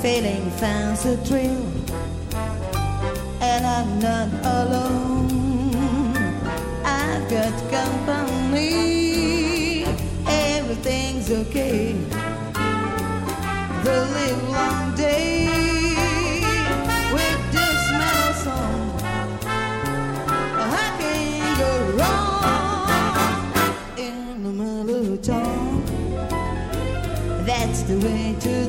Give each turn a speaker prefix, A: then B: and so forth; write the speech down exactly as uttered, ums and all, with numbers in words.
A: feeling finds a thrill, and I'm not alone. I've got company, everything's okay. The live long day with this metal song, I can't go wrong in the mellow tone. That's the way to